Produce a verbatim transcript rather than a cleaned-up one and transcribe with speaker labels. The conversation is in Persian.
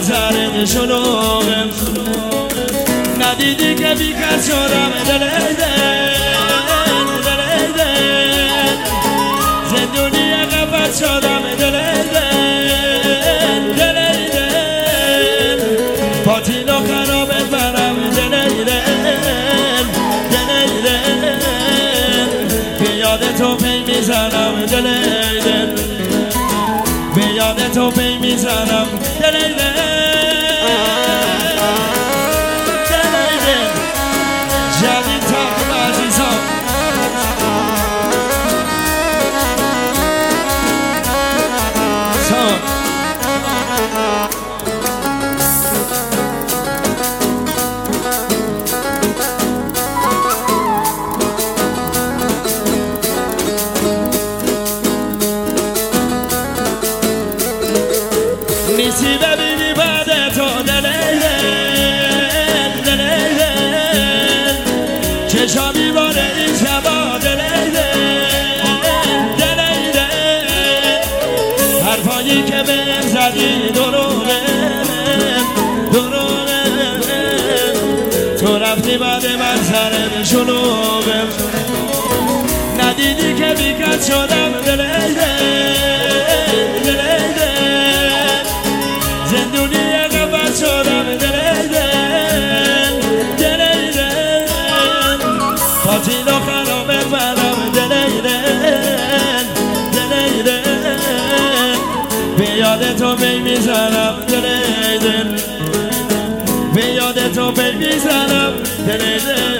Speaker 1: منظر شلوغم ندیدی که بی کس شدم دل دل دل دل زندونی قفت شدم دل دل دل دل پاتیل و خرابت برم دل دل دل دل به یاد تو پی میزنم دل دل به یاد تو پی میزنم دل دل جدید تقدیم عزیزان سان نیستی ببینی بعد تو دل چشامی باره این شبا دل دل حرفایی که بهم زدی دروغه دروغه تو رفتی بعد من سرم شلوغم ندیدی که بیکت شدم دل دل دل زندونی قفت شدم دل دل پاتیل و خرابه برم دل دل دل دل به یاد تو پی میزنم دل دل به یاد تو پی میزنم دل دل